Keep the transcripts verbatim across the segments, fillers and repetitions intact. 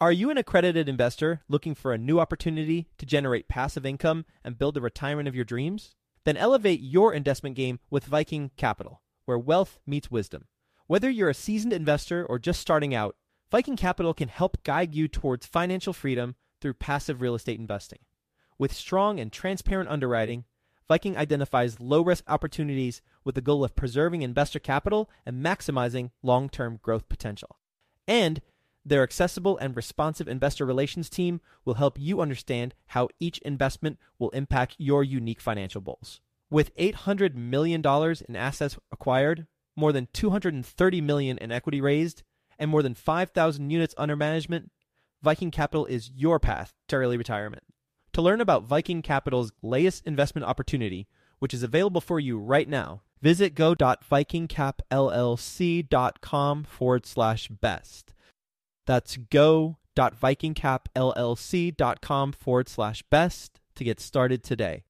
Are you an accredited investor looking for a new opportunity to generate passive income and build the retirement of your dreams? Then elevate your investment game with Viking Capital, where wealth meets wisdom. Whether you're a seasoned investor or just starting out, Viking Capital can help guide you towards financial freedom through passive real estate investing. With strong and transparent underwriting, Viking identifies low-risk opportunities with the goal of preserving investor capital and maximizing long-term growth potential. And their accessible and responsive investor relations team will help you understand how each investment will impact your unique financial goals. With eight hundred million dollars in assets acquired, more than two hundred thirty million dollars in equity raised, and more than five thousand units under management, Viking Capital is your path to early retirement. To learn about Viking Capital's latest investment opportunity, which is available for you right now, visit go.vikingcapllc.com forward slash best. That's go.vikingcapllc.com forward slash best to get started today.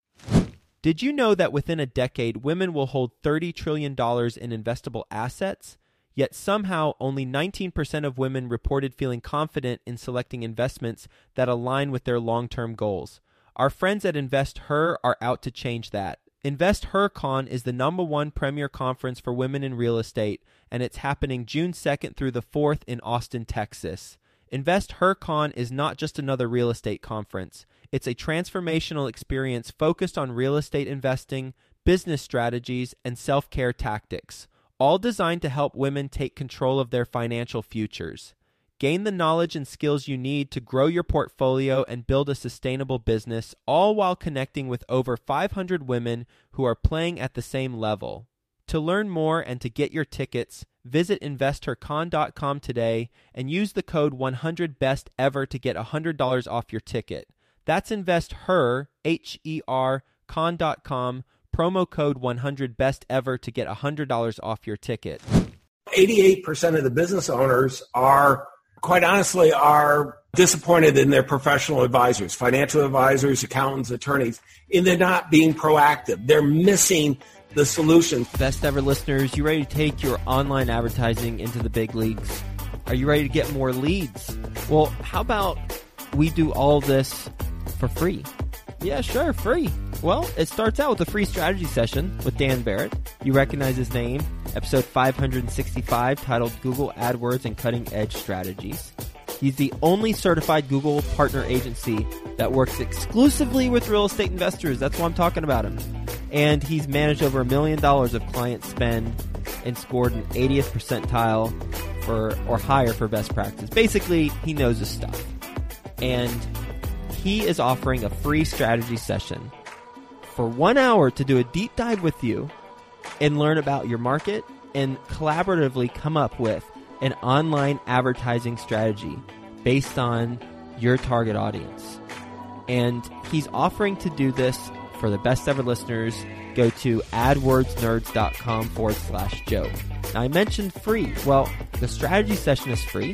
Did you know that within a decade, women will hold thirty trillion dollars in investable assets? Yet somehow only nineteen percent of women reported feeling confident in selecting investments that align with their long-term goals. Our friends at InvestHer are out to change that. InvestHerCon is the number one premier conference for women in real estate, and it's happening June second through the fourth in Austin, Texas. InvestHerCon is not just another real estate conference. It's a transformational experience focused on real estate investing, business strategies, and self-care tactics, all designed to help women take control of their financial futures. Gain the knowledge and skills you need to grow your portfolio and build a sustainable business, all while connecting with over five hundred women who are playing at the same level. To learn more and to get your tickets, visit investor con dot com today and use the code one hundred best ever to get one hundred dollars off your ticket. That's InvestHer, H E R, con dot com, promo code one hundred best ever to get one hundred dollars off your ticket. eighty-eight percent of the business owners are, quite honestly, are disappointed in their professional advisors, financial advisors, accountants, attorneys, in they're not being proactive. They're missing the solution. Best ever listeners, you ready to take your online advertising into the big leagues? Are you ready to get more leads? Well, how about we do all this for free? Yeah, sure, free. Well, it starts out with a free strategy session with Dan Barrett. You recognize his name, episode five hundred sixty-five, titled Google AdWords and Cutting Edge Strategies. He's the only certified Google partner agency that works exclusively with real estate investors. That's why I'm talking about him. And he's managed over a million dollars of client spend and scored an eightieth percentile for or higher for best practice. Basically, he knows his stuff. And he is offering a free strategy session for one hour to do a deep dive with you and learn about your market and collaboratively come up with an online advertising strategy based on your target audience. And he's offering to do this for the best ever listeners. Go to adwordsnerds.com forward slash Joe. Now, I mentioned free. Well, the strategy session is free.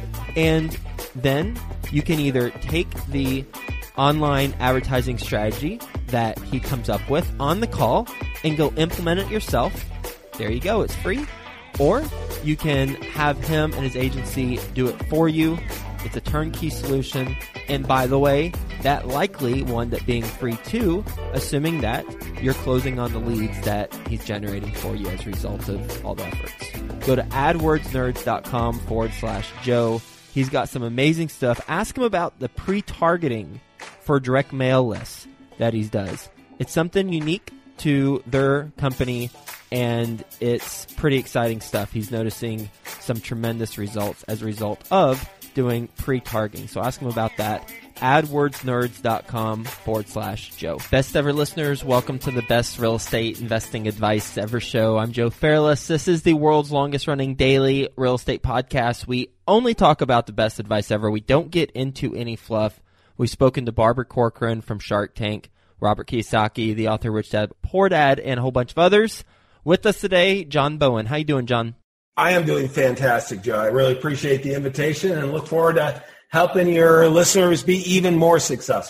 And then you can either take the online advertising strategy that he comes up with on the call and go implement it yourself. There you go. It's free. Or you can have him and his agency do it for you. It's a turnkey solution. And by the way, that likely wound up being free too, assuming that you're closing on the leads that he's generating for you as a result of all the efforts. Go to adwordsnerds.com forward slash Joe. He's got some amazing stuff. Ask him about the pre-targeting for direct mail lists that he does. It's something unique to their company, and it's pretty exciting stuff. He's noticing some tremendous results as a result of doing pre-targeting. So ask him about that. adwordsnerds.com forward slash Joe. Best ever listeners, welcome to the best real estate investing advice ever show. I'm Joe Fairless. This is the world's longest running daily real estate podcast. We only talk about the best advice ever. We don't get into any fluff. We've spoken to Barbara Corcoran from Shark Tank, Robert Kiyosaki, the author of Rich Dad Poor Dad, and a whole bunch of others. With us today, John Bowen. How you doing, John? I am doing fantastic, Joe. I really appreciate the invitation and look forward to helping your listeners be even more successful.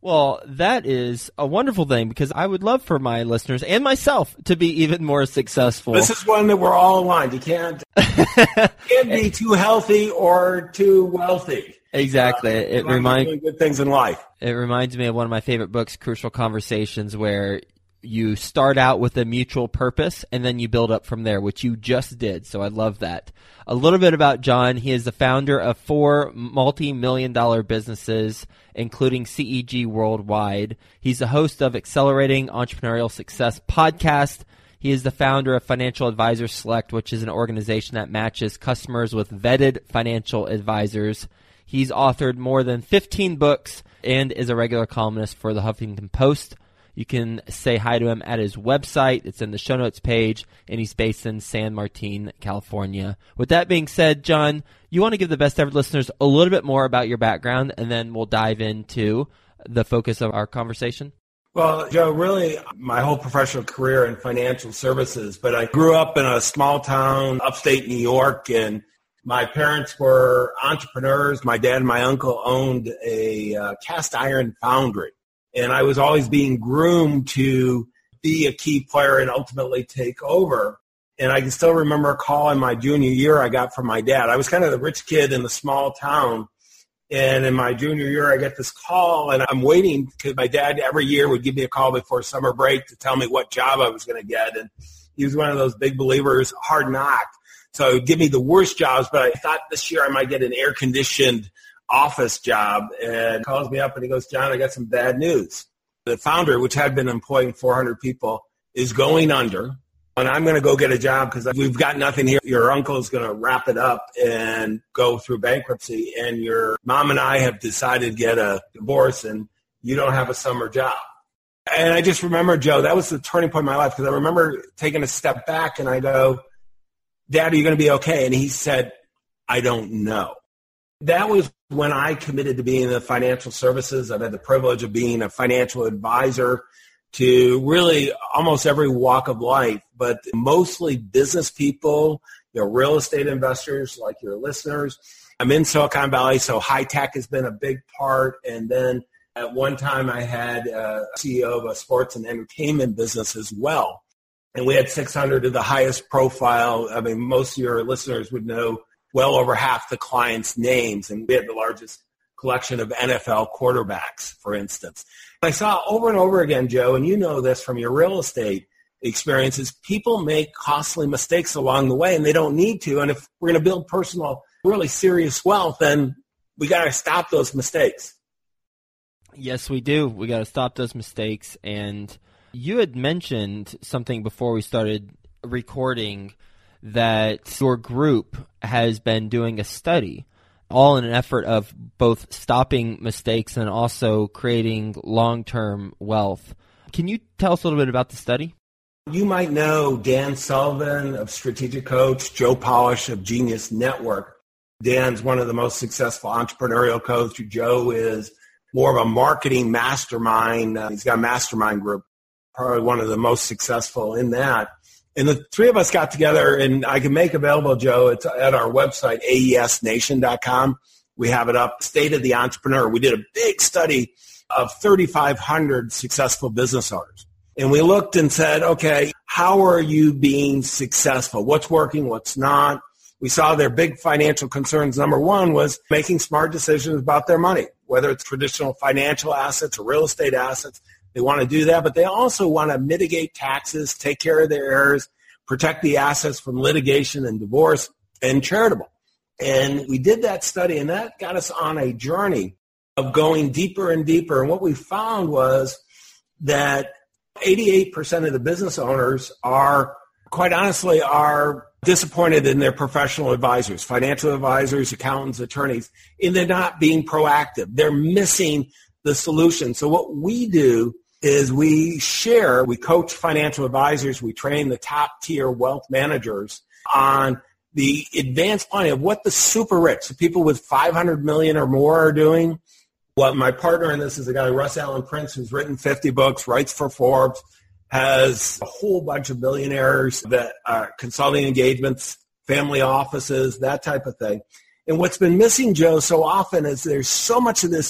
Well, that is a wonderful thing because I would love for my listeners and myself to be even more successful. This is one that we're all aligned. You can't, you can't be too healthy or too wealthy. Exactly. Uh, it reminds doing good things in life. It reminds me of one of my favorite books, Crucial Conversations, where you start out with a mutual purpose and then you build up from there, which you just did. So I love that. A little bit about John. He is the founder of four multi-million dollar businesses, including C E G Worldwide. He's the host of Accelerating Entrepreneurial Success podcast. He is the founder of Financial Advisors Select, which is an organization that matches customers with vetted financial advisors. He's authored more than fifteen books and is a regular columnist for the Huffington Post. You can say hi to him at his website. It's in the show notes page, and he's based in San Martin, California. With that being said, John, you want to give the best ever listeners a little bit more about your background, and then we'll dive into the focus of our conversation? Well, Joe, really my whole professional career in financial services, but I grew up in a small town, upstate New York, and my parents were entrepreneurs. My dad and my uncle owned a uh, cast iron foundry. And I was always being groomed to be a key player and ultimately take over. And I can still remember a call in my junior year I got from my dad. I was kind of the rich kid in the small town. And in my junior year, I get this call, and I'm waiting because my dad every year would give me a call before summer break to tell me what job I was going to get. And he was one of those big believers, hard knock. So he would give me the worst jobs, but I thought this year I might get an air-conditioned office job, and calls me up and he goes, John, I got some bad news. The founder, which had been employing four hundred people, is going under, and I'm going to go get a job because we've got nothing here. Your uncle is going to wrap it up and go through bankruptcy, and your mom and I have decided to get a divorce, and you don't have a summer job. And I just remember, Joe, that was the turning point in my life because I remember taking a step back, and I go, Dad, are you going to be okay? And he said, I don't know. That was when I committed to being in the financial services. I've had the privilege of being a financial advisor to really almost every walk of life, but mostly business people, you know, real estate investors like your listeners. I'm in Silicon Valley, so high tech has been a big part. And then at one time I had a C E O of a sports and entertainment business as well. And we had six hundred of the highest profile. I mean, most of your listeners would know well over half the clients' names, and we had the largest collection of N F L quarterbacks, for instance. I saw over and over again, Joe, and you know this from your real estate experiences, people make costly mistakes along the way, and they don't need to. And if we're going to build personal, really serious wealth, then we got to stop those mistakes. Yes, we do. We got to stop those mistakes. And you had mentioned something before we started recording that your group has been doing a study, all in an effort of both stopping mistakes and also creating long-term wealth. Can you tell us a little bit about the study? You might know Dan Sullivan of Strategic Coach, Joe Polish of Genius Network. Dan's one of the most successful entrepreneurial coaches. Joe is more of a marketing mastermind. Uh, he's got a mastermind group, probably one of the most successful in that. And the three of us got together, and I can make available, Joe, it's at our website, A E S nation dot com. We have it up, State of the Entrepreneur. We did a big study of thirty-five hundred successful business owners. And we looked and said, okay, how are you being successful? What's working, what's not? We saw their big financial concerns. Number one was making smart decisions about their money, whether it's traditional financial assets or real estate assets. They want to do that, but they also want to mitigate taxes, take care of their heirs, protect the assets from litigation and divorce, and charitable. And we did that study, and that got us on a journey of going deeper and deeper. And what we found was that eighty-eight percent of the business owners are, quite honestly, are disappointed in their professional advisors, financial advisors, accountants, attorneys, and they're not being proactive. They're missing the solution. So what we do is we share, we coach financial advisors, we train the top tier wealth managers on the advanced planning of what the super rich, the people with five hundred million or more are doing. What my partner in this is a guy, Russ Allen Prince, who's written fifty books, writes for Forbes, has a whole bunch of billionaires that are consulting engagements, family offices, that type of thing. And what's been missing, Joe, so often is there's so much of this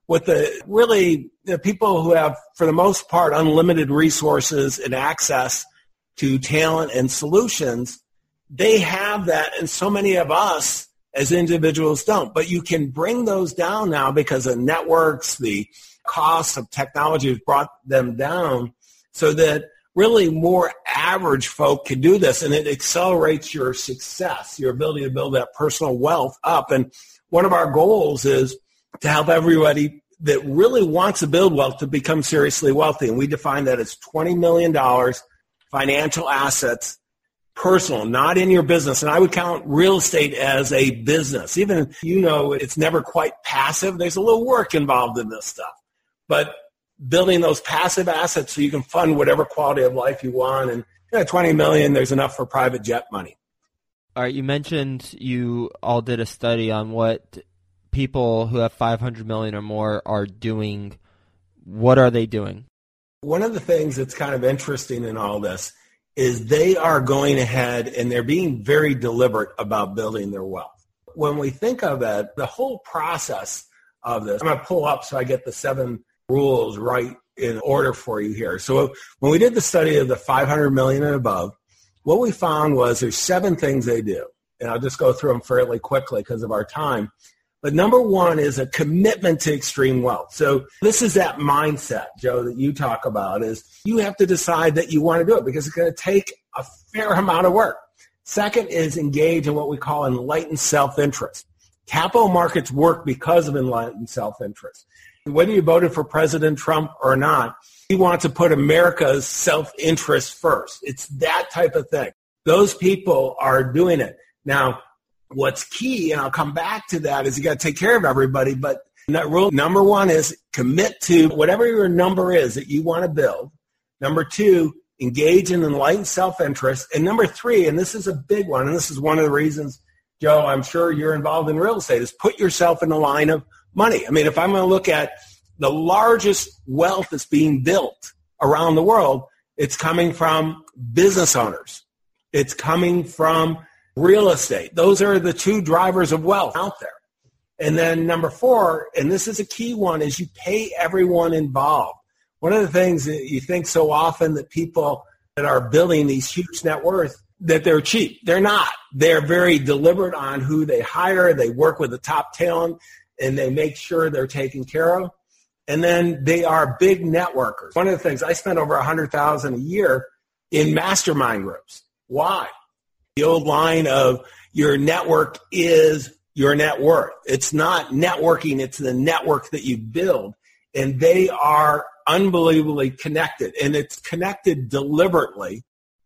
with the really the people who have, for the most part, unlimited resources and access to talent and solutions, they have that, and so many of us as individuals don't. But you can bring those down now because of networks, the cost of technology has brought them down so that really more average folk can do this, and it accelerates your success, your ability to build that personal wealth up. And one of our goals is to help everybody that really wants to build wealth to become seriously wealthy. And we define that as twenty million dollars financial assets, personal, not in your business. And I would count real estate as a business. Even, you know, it's never quite passive. There's a little work involved in this stuff. But building those passive assets so you can fund whatever quality of life you want. And you know, twenty million dollars, there's enough for private jet money. All right, you mentioned you all did a study on what people who have five hundred million dollars or more are doing. What are they doing? One of the things that's kind of interesting in all this is they are going ahead and they're being very deliberate about building their wealth. When we think of it, the whole process of this, I'm going to pull up so I get the seven rules right in order for you here. So when we did the study of the five hundred million and above, what we found was there's seven things they do. And I'll just go through them fairly quickly because of our time. But number one is a commitment to extreme wealth. So this is that mindset, Joe, that you talk about, is you have to decide that you want to do it because it's going to take a fair amount of work. Second is engage in what we call enlightened self-interest. Capital markets work because of enlightened self-interest. Whether you voted for President Trump or not, he wants to put America's self-interest first. It's that type of thing. Those people are doing it. Now, what's key, and I'll come back to that, is you got to take care of everybody. But rule number one is commit to whatever your number is that you want to build. Number two, engage in enlightened self-interest. And number three, and this is a big one, and this is one of the reasons, Joe, I'm sure you're involved in real estate, is put yourself in the line of money. I mean, if I'm going to look at the largest wealth that's being built around the world, it's coming from business owners. It's coming from real estate. Those are the two drivers of wealth out there. And then number four, and this is a key one, is you pay everyone involved. One of the things that you think so often that people that are building these huge net worth, that they're cheap. They're not. They're very deliberate on who they hire. They work with the top talent, and they make sure they're taken care of. And then they are big networkers. One of the things, I spend over one hundred thousand dollars a year in mastermind groups. Why? The old line of your network is your net worth. It's not networking. It's the network that you build. And they are unbelievably connected. And it's connected deliberately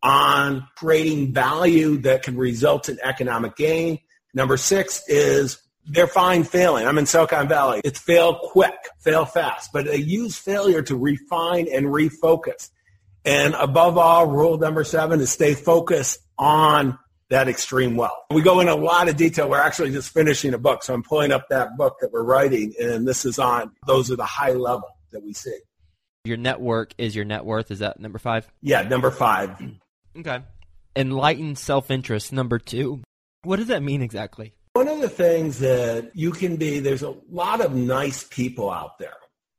on creating value that can result in economic gain. Number six is they're fine failing. I'm in Silicon Valley. It's fail quick, fail fast. But they use failure to refine and refocus. And above all, rule number seven is stay focused on that extreme wealth. We go into a lot of detail. We're actually just finishing a book. So I'm pulling up that book that we're writing, and this is on, those are the high level that we see. Your network is your net worth. Is that number five? Yeah, number five. Okay. Enlightened self-interest, number two. What does that mean exactly? One of the things that you can be, there's a lot of nice people out there.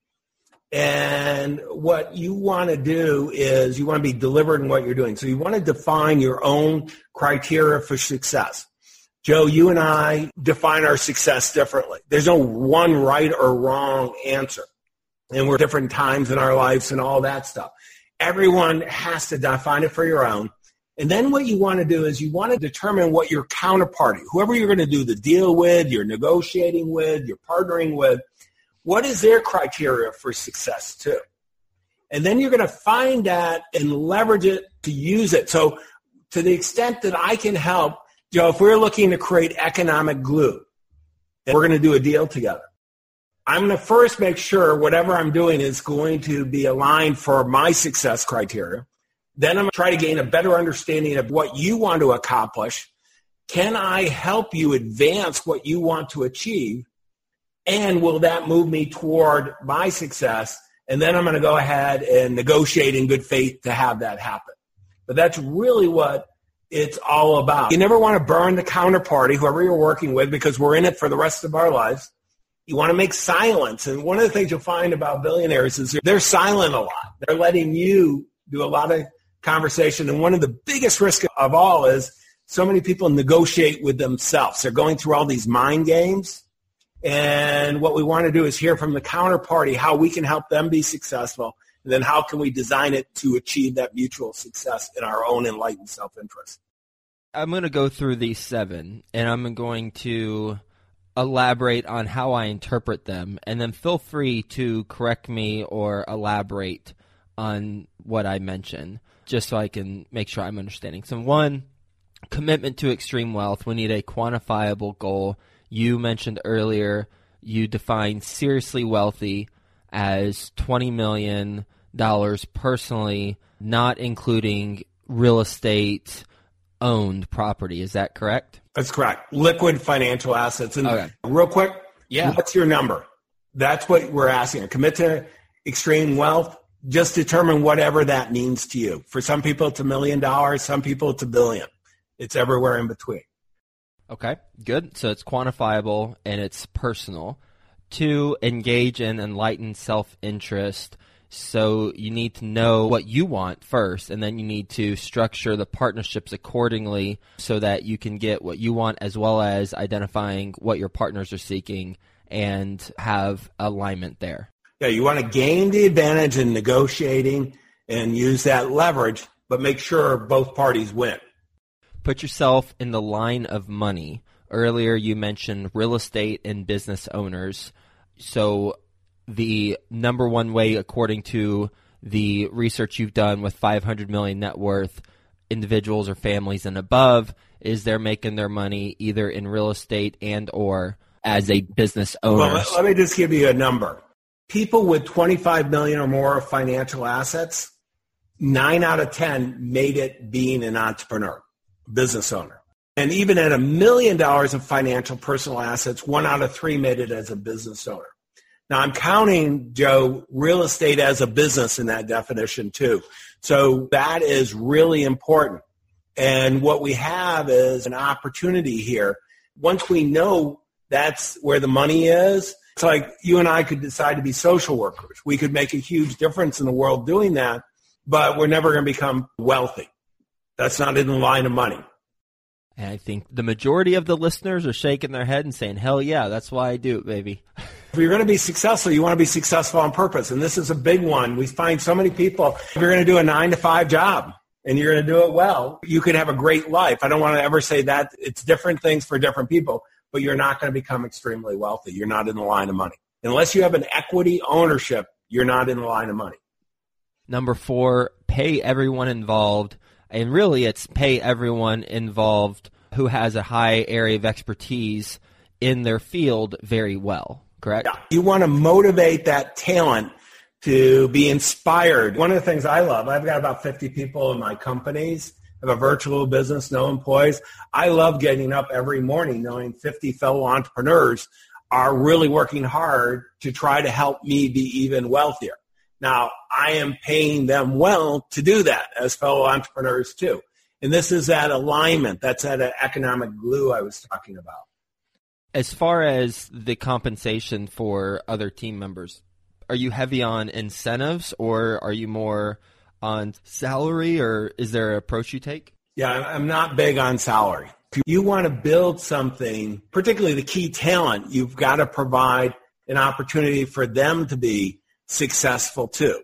And what you want to do is you want to be deliberate in what you're doing. So you want to define your own criteria for success. Joe, you and I define our success differently. There's no one right or wrong answer. And we're different times in our lives and all that stuff. Everyone has to define it for your own. And then what you want to do is you want to determine what your counterparty, whoever you're going to do the deal with, you're negotiating with, you're partnering with, what is their criteria for success too? And then you're going to find that and leverage it to use it. So to the extent that I can help, Joe, if we're looking to create economic glue, and we're going to do a deal together, I'm going to first make sure whatever I'm doing is going to be aligned for my success criteria. Then I'm going to try to gain a better understanding of what you want to accomplish. Can I help you advance what you want to achieve? And will that move me toward my success? And then I'm going to go ahead and negotiate in good faith to have that happen. But that's really what it's all about. You never want to burn the counterparty, whoever you're working with, because we're in it for the rest of our lives. You want to make silence. And one of the things you'll find about billionaires is they're silent a lot. They're letting you do a lot of conversation. And one of the biggest risks of all is so many people negotiate with themselves. They're going through all these mind games. And what we want to do is hear from the counterparty how we can help them be successful. And then how can we design it to achieve that mutual success in our own enlightened self-interest? I'm going to go through these seven, and I'm going to elaborate on how I interpret them, and then feel free to correct me or elaborate on what I mention, just so I can make sure I'm understanding. So one, commitment to extreme wealth. We need a quantifiable goal. You mentioned earlier you define seriously wealthy as twenty million dollars personally, not including real estate owned property. Is that correct? That's correct. Liquid financial assets. And okay. Real quick, yeah. What's your number? That's what we're asking. Commit to extreme wealth. Just determine whatever that means to you. For some people, it's a million dollars. Some people, it's a billion. It's everywhere in between. Okay, good. So it's quantifiable and it's personal. Two, engage in enlightened self-interest. So you need to know what you want first, and then you need to structure the partnerships accordingly so that you can get what you want, as well as identifying what your partners are seeking and have alignment there. Yeah, you want to gain the advantage in negotiating and use that leverage, but make sure both parties win. Put yourself in the line of money. Earlier you mentioned real estate and business owners. So the number one way, according to the research you've done with five hundred million net worth individuals or families and above, is they're making their money either in real estate and or as a business owner. Well, let, let me just give you a number. People with twenty-five million or more of financial assets, nine out of ten made it being an entrepreneur, business owner. And even at a million dollars of financial personal assets, one out of three made it as a business owner. Now, I'm counting, Joe, real estate as a business in that definition too. So that is really important. And what we have is an opportunity here. Once we know that's where the money is, it's like you and I could decide to be social workers. We could make a huge difference in the world doing that, but we're never going to become wealthy. That's not in the line of money. And I think the majority of the listeners are shaking their head and saying, hell yeah, that's why I do it, baby. If you're going to be successful, you want to be successful on purpose. And this is a big one. We find so many people, if you're going to do a nine to five job and you're going to do it well, you could have a great life. I don't want to ever say that. It's different things for different people, but you're not going to become extremely wealthy. You're not in the line of money. Unless you have an equity ownership, you're not in the line of money. Number four, pay everyone involved. And really, it's pay everyone involved who has a high area of expertise in their field very well, correct? Yeah. You want to motivate that talent to be inspired. One of the things I love, I've got about fifty people in my companies. I have a virtual business, no employees. I love getting up every morning knowing fifty fellow entrepreneurs are really working hard to try to help me be even wealthier. Now, I am paying them well to do that as fellow entrepreneurs too. And this is that alignment. That's that economic glue I was talking about. As far as the compensation for other team members, are you heavy on incentives or are you more on salary, or is there an approach you take? Yeah, I'm not big on salary. If you want to build something, particularly the key talent, you've got to provide an opportunity for them to be successful too.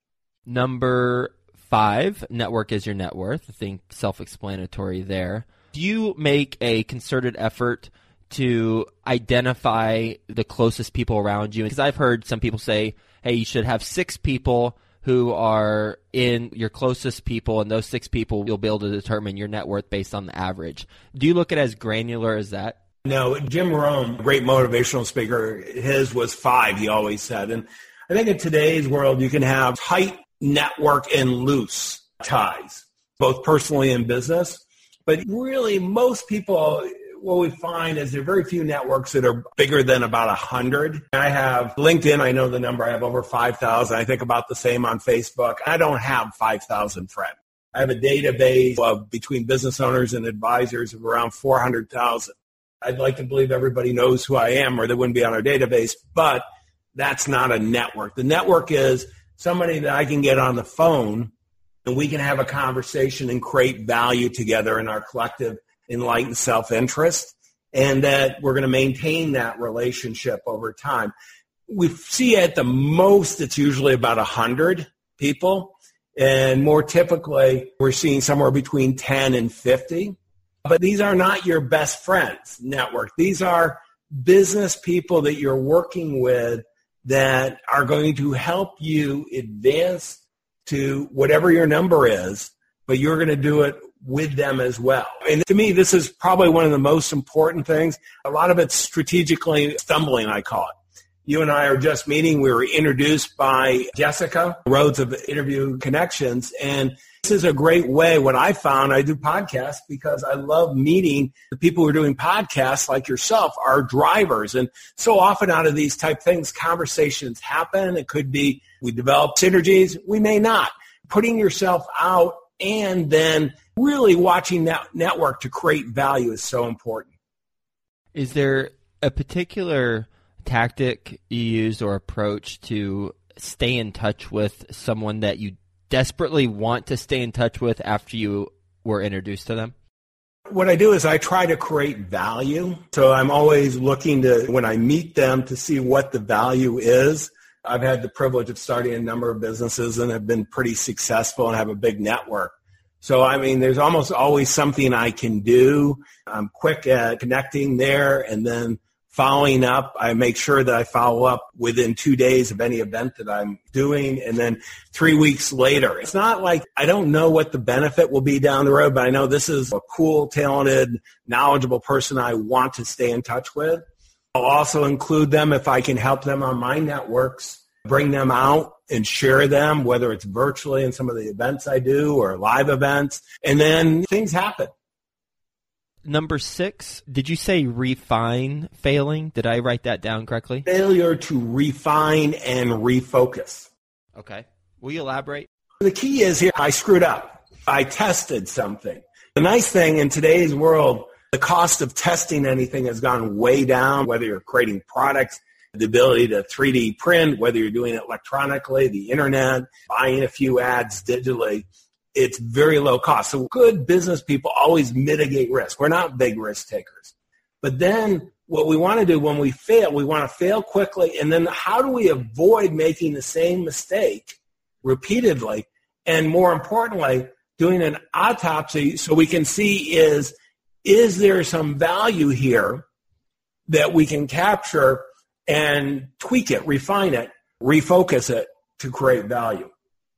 Number five, network is your net worth. I think self-explanatory there. Do you make a concerted effort to identify the closest people around you? Because I've heard some people say, hey, you should have six people who are in your closest people, and those six people you'll be able to determine your net worth based on the average. Do you look at it as granular as that? No, Jim Rohn, great motivational speaker, his was five, he always said. And I think in today's world, you can have tight network and loose ties, both personally and business. But really, most people, what we find is there are very few networks that are bigger than about one hundred. I have LinkedIn. I know the number. I have over five thousand. I think about the same on Facebook. I don't have five thousand friends. I have a database of between business owners and advisors of around four hundred thousand. I'd like to believe everybody knows who I am or they wouldn't be on our database, but that's not a network. The network is somebody that I can get on the phone and we can have a conversation and create value together in our collective enlightened self-interest, and that we're going to maintain that relationship over time. We see at the most it's usually about one hundred people, and more typically we're seeing somewhere between ten and fifty. But these are not your best friends network. These are business people that you're working with that are going to help you advance to whatever your number is, but you're going to do it with them as well. And to me, this is probably one of the most important things. A lot of it's strategically stumbling, I call it. You and I are just meeting. We were introduced by Jessica Rhodes of Interview Connections. And this is a great way. What I found, I do podcasts because I love meeting the people who are doing podcasts like yourself, our drivers. And so often out of these type things, conversations happen. It could be we develop synergies. We may not. Putting yourself out and then really watching that network to create value is so important. Is there a particular tactic you use or approach to stay in touch with someone that you desperately want to stay in touch with after you were introduced to them? What I do is I try to create value. So I'm always looking to, when I meet them, to see what the value is. I've had the privilege of starting a number of businesses and have been pretty successful and have a big network. So, I mean, there's almost always something I can do. I'm quick at connecting there and then following up. I make sure that I follow up within two days of any event that I'm doing, and then three weeks later. It's not like I don't know what the benefit will be down the road, but I know this is a cool, talented, knowledgeable person I want to stay in touch with. I'll also include them if I can help them on my networks, bring them out and share them, whether it's virtually in some of the events I do or live events, and then things happen. Number six, did you say refine failing? Did I write that down correctly? Failure to refine and refocus. Okay. Will you elaborate? The key is here, I screwed up. I tested something. The nice thing in today's world, the cost of testing anything has gone way down, whether you're creating products, the ability to three D print, whether you're doing it electronically, the internet, buying a few ads digitally. It's very low cost. So good business people always mitigate risk. We're not big risk takers. But then what we want to do when we fail, we want to fail quickly. And then how do we avoid making the same mistake repeatedly? And more importantly, doing an autopsy so we can see is, is there some value here that we can capture and tweak it, refine it, refocus it to create value?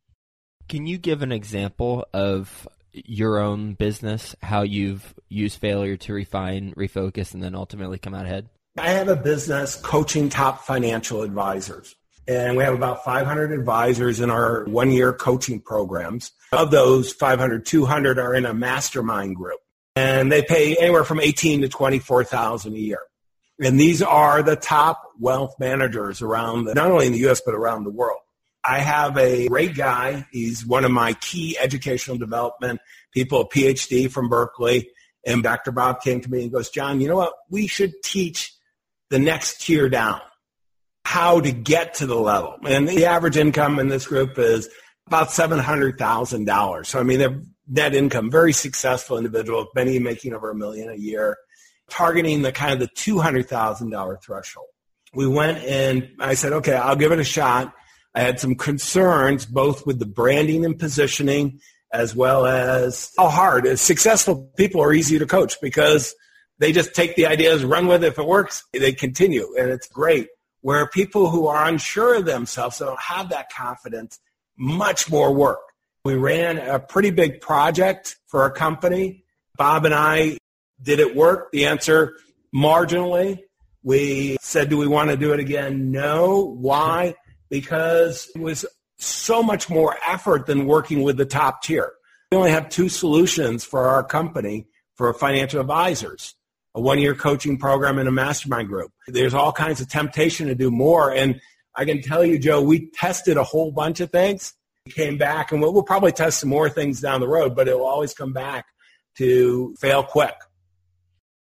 Can you give an example of your own business, how you've used failure to refine, refocus, and then ultimately come out ahead? I have a business coaching top financial advisors, and we have about five hundred advisors in our one-year coaching programs. Of those five hundred, two hundred are in a mastermind group, and they pay anywhere from eighteen thousand to twenty-four thousand dollars a year. And these are the top wealth managers around, the, not only in the U S, but around the world. I have a great guy. He's one of my key educational development people, a P H D from Berkeley. And Doctor Bob came to me and goes, John, you know what? We should teach the next tier down, how to get to the level. And the average income in this group is about seven hundred thousand dollars. So, I mean, they're net income, very successful individuals, many making over a million a year, targeting the kind of the two hundred thousand dollars threshold. We went and I said, okay, I'll give it a shot. I had some concerns both with the branding and positioning as well as how hard. Successful people are easy to coach because they just take the ideas, run with it. If it works, they continue, and it's great. Where people who are unsure of themselves, don't have that confidence, much more work. We ran a pretty big project for a company. Bob and I, did it work? The answer, marginally. We said, do we want to do it again? No. Why? Because it was so much more effort than working with the top tier. We only have two solutions for our company for financial advisors, a one-year coaching program and a mastermind group. There's all kinds of temptation to do more. And I can tell you, Joe, we tested a whole bunch of things. We came back, and we'll, we'll probably test some more things down the road, but it will always come back to fail quick.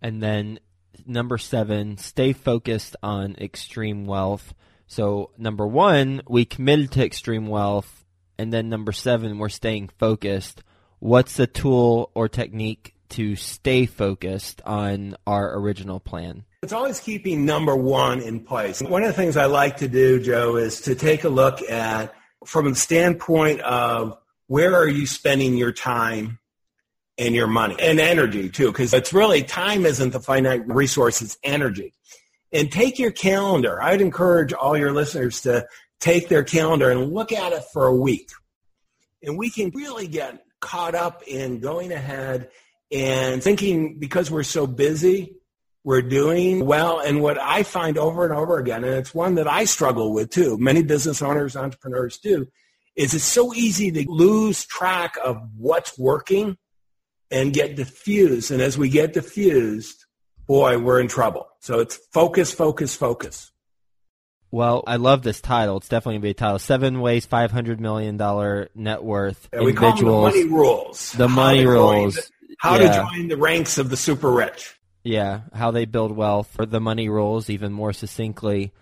And then number seven, stay focused on extreme wealth. So number one, we committed to extreme wealth. And then number seven, we're staying focused. What's the tool or technique to stay focused on our original plan? It's always keeping number one in place. One of the things I like to do, Joe, is to take a look at, from the standpoint of where are you spending your time and your money and energy too, because it's really, time isn't the finite resource, it's energy. And take your calendar. I'd encourage all your listeners to take their calendar and look at it for a week. And we can really get caught up in going ahead and thinking, because we're so busy, we're doing well. And what I find over and over again, and it's one that I struggle with too, many business owners, entrepreneurs do, is it's so easy to lose track of what's working and get diffused. And as we get diffused, boy, we're in trouble. So it's focus, focus, focus. Well, I love this title. It's definitely going to be a title. Seven Ways five hundred million dollars Net Worth yeah, we Individuals. Call them the money rules. The money rules. The, how yeah. to join the ranks of the super rich. Yeah, how they build wealth, or the money rules, even more succinctly.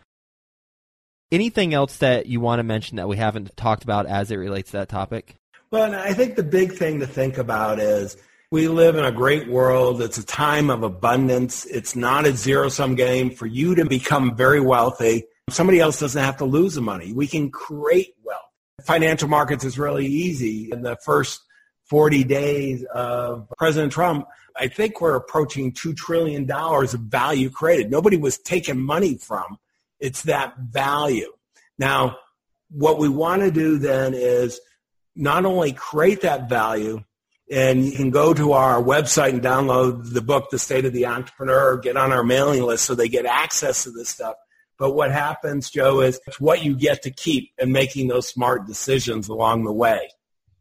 Anything else that you want to mention that we haven't talked about as it relates to that topic? Well, and I think the big thing to think about is we live in a great world. It's a time of abundance. It's not a zero-sum game. For you to become very wealthy, somebody else doesn't have to lose the money. We can create wealth. Financial markets is really easy. In the first forty days of President Trump, I think we're approaching two trillion dollars of value created. Nobody was taking money from. It's that value. Now, what we want to do then is not only create that value, and you can go to our website and download the book, The State of the Entrepreneur, get on our mailing list so they get access to this stuff. But what happens, Joe, is it's what you get to keep in making those smart decisions along the way.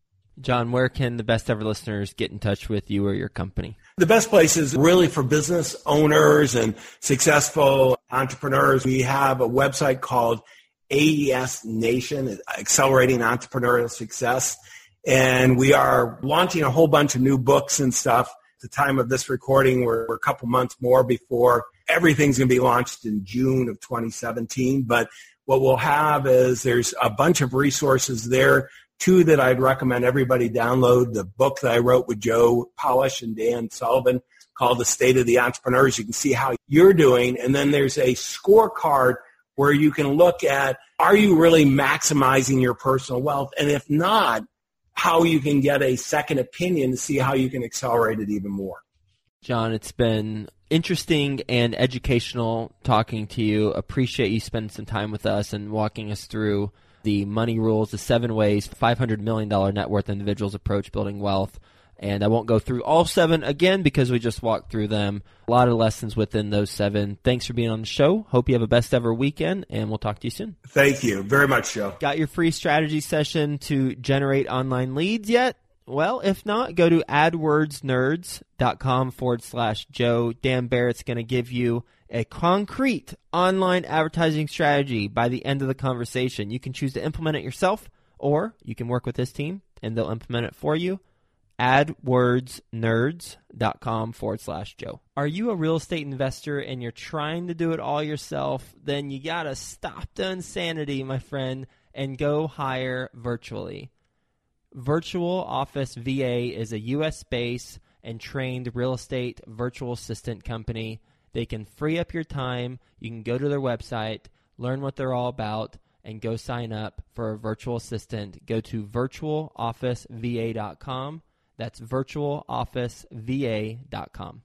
John, where can the best ever listeners get in touch with you or your company? The best place is really for business owners and successful entrepreneurs. We have a website called A E S Nation, Accelerating Entrepreneurial Success. And we are launching a whole bunch of new books and stuff. At the time of this recording, we're, we're a couple months more before everything's going to be launched in June of twenty seventeen. But what we'll have is there's a bunch of resources there. Two that I'd recommend everybody download: the book that I wrote with Joe Polish and Dan Sullivan called The State of the Entrepreneurs. You can see how you're doing. And then there's a scorecard where you can look at, are you really maximizing your personal wealth? And if not, how you can get a second opinion to see how you can accelerate it even more. John, it's been interesting and educational talking to you. Appreciate you spending some time with us and walking us through the money rules, the seven ways five hundred million dollars net worth individuals approach building wealth. And I won't go through all seven again because we just walked through them. A lot of lessons within those seven. Thanks for being on the show. Hope you have a best ever weekend, and we'll talk to you soon. Thank you very much, Joe. Got your free strategy session to generate online leads yet? Well, if not, go to adwordsnerds.com forward slash Joe. Dan Barrett's going to give you a concrete online advertising strategy by the end of the conversation. You can choose to implement it yourself, or you can work with his team, and they'll implement it for you. adwordsnerds.com forward slash Joe. Are you a real estate investor and you're trying to do it all yourself? Then you got to stop the insanity, my friend, and go hire virtually. Virtual Office V A is a U S-based and trained real estate virtual assistant company. They can free up your time. You can go to their website, learn what they're all about, and go sign up for a virtual assistant. Go to virtual office v a dot com. That's virtual office v a dot com.